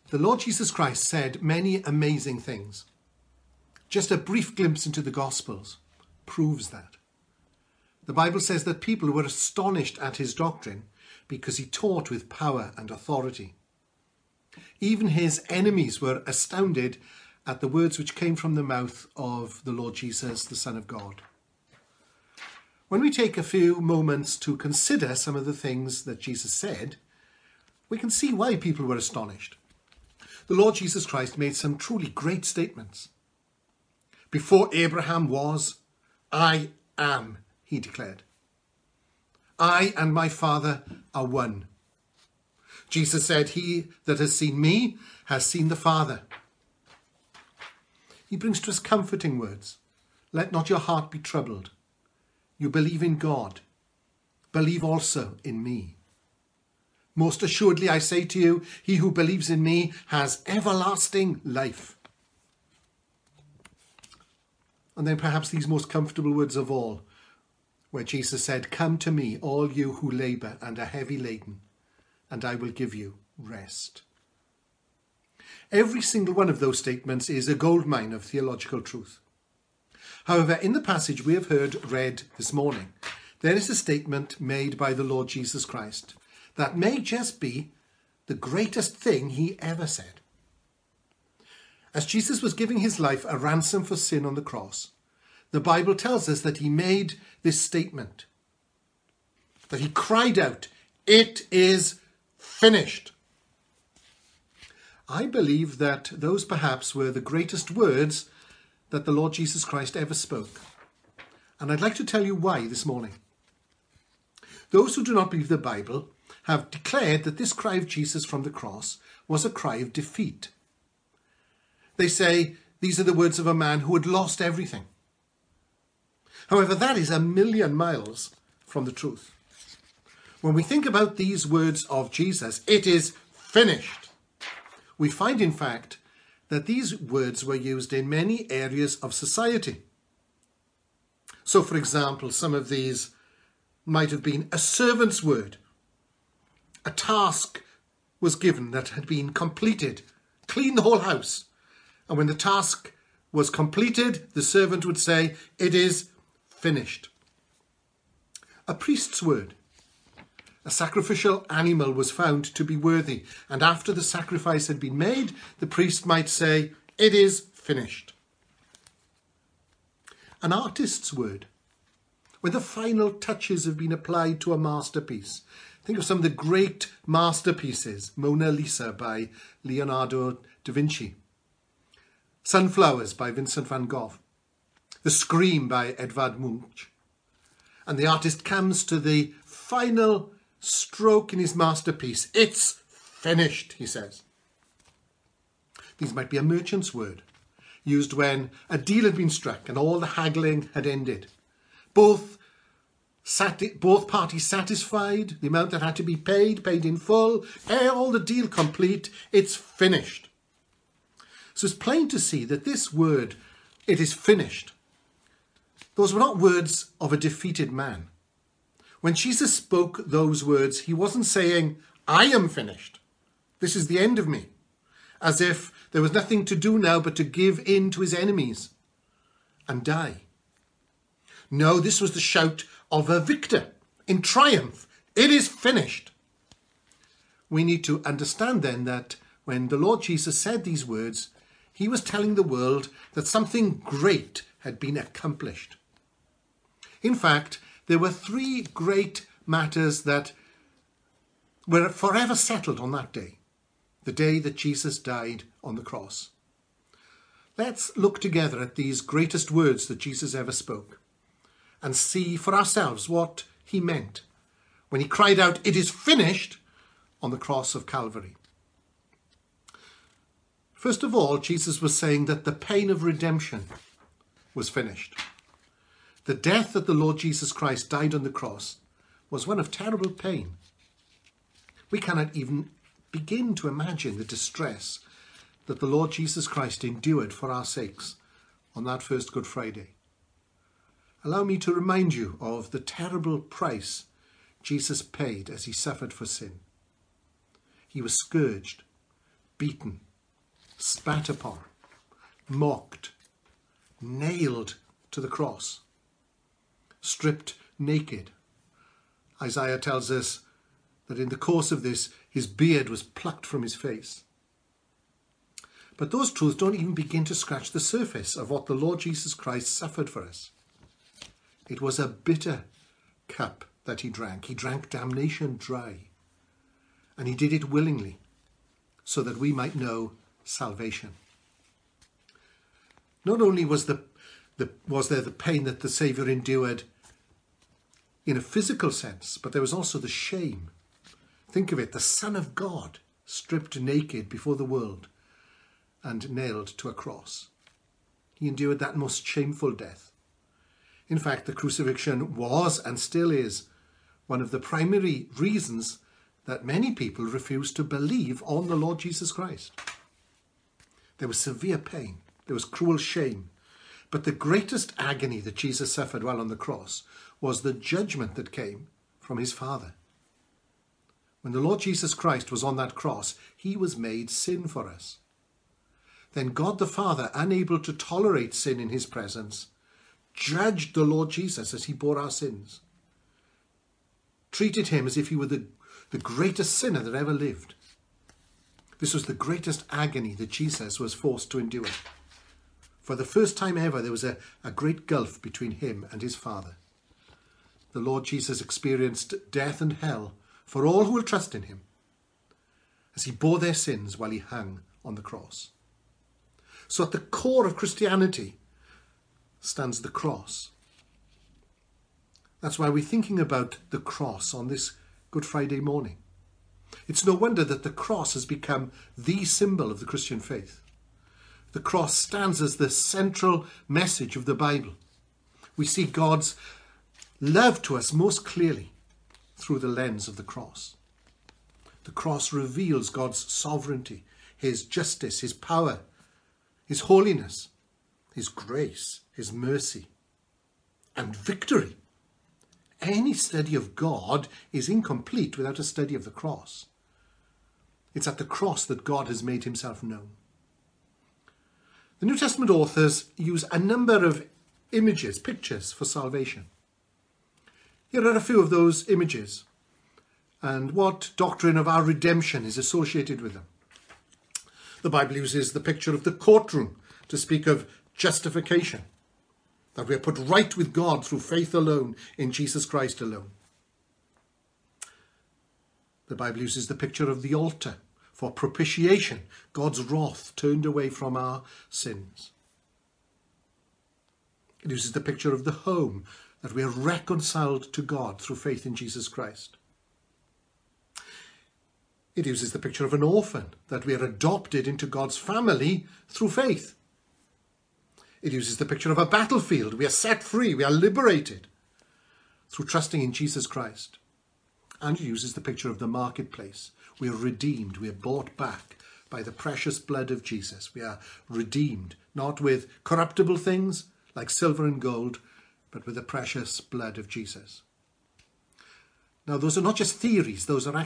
The Lord Jesus Christ said many amazing things. Just a brief glimpse into the Gospels proves that. The Bible says that people were astonished at his doctrine because he taught with power and authority. Even his enemies were astounded at the words which came from the mouth of the Lord Jesus, the Son of God. When we take a few moments to consider some of the things that Jesus said, we can see why people were astonished. The Lord Jesus Christ made some truly great statements. Before Abraham was, I am, he declared. I and my Father are one. Jesus said, he that has seen me has seen the Father. He brings to us comforting words. Let not your heart be troubled. You believe in God. Believe also in me. Most assuredly, I say to you, he who believes in me has everlasting life. And then perhaps these most comfortable words of all, where Jesus said, come to me, all you who labour and are heavy laden, and I will give you rest. Every single one of those statements is a goldmine of theological truth. However, in the passage we have heard read this morning, there is a statement made by the Lord Jesus Christ that may just be the greatest thing he ever said. As Jesus was giving his life a ransom for sin on the cross, the Bible tells us that he made this statement, that he cried out, it is finished. I believe that those perhaps were the greatest words that the Lord Jesus Christ ever spoke. And I'd like to tell you why this morning. Those who do not believe the Bible have declared that this cry of Jesus from the cross was a cry of defeat. They say these are the words of a man who had lost everything. However, that is a million miles from the truth. When we think about these words of Jesus, it is finished. We find, in fact, that these words were used in many areas of society. So, for example, some of these might have been a servant's word. A task was given that had been completed. Clean the whole house. And when the task was completed, the servant would say, it is finished. A priest's word. A sacrificial animal was found to be worthy, and after the sacrifice had been made, the priest might say, it is finished. An artist's word. When the final touches have been applied to a masterpiece. Think of some of the great masterpieces. Mona Lisa by Leonardo da Vinci. Sunflowers by Vincent van Gogh. The Scream by Edvard Munch. And the artist comes to the final stroke in his masterpiece. It's finished, he says. These might be a merchant's word, used when a deal had been struck and all the haggling had ended. Both parties satisfied, the amount that had to be paid in full, all the deal complete, it's finished. So it's plain to see that this word, it is finished, those were not words of a defeated man. When Jesus spoke those words, he wasn't saying, I am finished. This is the end of me. As if there was nothing to do now but to give in to his enemies and die. No, this was the shout of a victor in triumph. It is finished. We need to understand then that when the Lord Jesus said these words, he was telling the world that something great had been accomplished. In fact, there were three great matters that were forever settled on that day, the day that Jesus died on the cross. Let's look together at these greatest words that Jesus ever spoke and see for ourselves what he meant when he cried out, it is finished, on the cross of Calvary. First of all, Jesus was saying that the pain of redemption was finished. The death that the Lord Jesus Christ died on the cross was one of terrible pain. We cannot even begin to imagine the distress that the Lord Jesus Christ endured for our sakes on that first Good Friday. Allow me to remind you of the terrible price Jesus paid as he suffered for sin. He was scourged, beaten, spat upon, mocked, nailed to the cross, stripped naked. Isaiah tells us that in the course of this, his beard was plucked from his face. But those truths don't even begin to scratch the surface of what the Lord Jesus Christ suffered for us. It was a bitter cup that he drank. He drank damnation dry. And he did it willingly so that we might know salvation. Not only was there the pain that the Saviour endured in a physical sense, but there was also the shame. Think of it, the Son of God stripped naked before the world and nailed to a cross. He endured that most shameful death. In fact, the crucifixion was and still is one of the primary reasons that many people refuse to believe on the Lord Jesus Christ. There was severe pain. There was cruel shame. But the greatest agony that Jesus suffered while on the cross was the judgment that came from his Father. When the Lord Jesus Christ was on that cross, he was made sin for us. Then God the Father, unable to tolerate sin in his presence, judged the Lord Jesus as he bore our sins, treated him as if he were the greatest sinner that ever lived. This was the greatest agony that Jesus was forced to endure. For the first time ever, there was a great gulf between him and his Father. The Lord Jesus experienced death and hell for all who will trust in him, as he bore their sins while he hung on the cross. So at the core of Christianity stands the cross. That's why we're thinking about the cross on this Good Friday morning. It's no wonder that the cross has become the symbol of the Christian faith. The cross stands as the central message of the Bible. We see God's love to us most clearly through the lens of the cross. The cross reveals God's sovereignty, his justice, his power, his holiness, his grace, his mercy, and victory. Any study of God is incomplete without a study of the cross. It's at the cross that God has made himself known. The New Testament authors use a number of images, pictures for salvation. Here are a few of those images and what doctrine of our redemption is associated with them. The Bible uses the picture of the courtroom to speak of justification, that we are put right with God through faith alone in Jesus Christ alone. The Bible uses the picture of the altar for propitiation, God's wrath turned away from our sins. It uses the picture of the home, that we are reconciled to God through faith in Jesus Christ. It uses the picture of an orphan, that we are adopted into God's family through faith. It uses the picture of a battlefield. We are set free, we are liberated through trusting in Jesus Christ. And it uses the picture of the marketplace. We are redeemed, we are bought back by the precious blood of Jesus. We are redeemed, not with corruptible things like silver and gold, but with the precious blood of Jesus. Now, those are not just theories, those are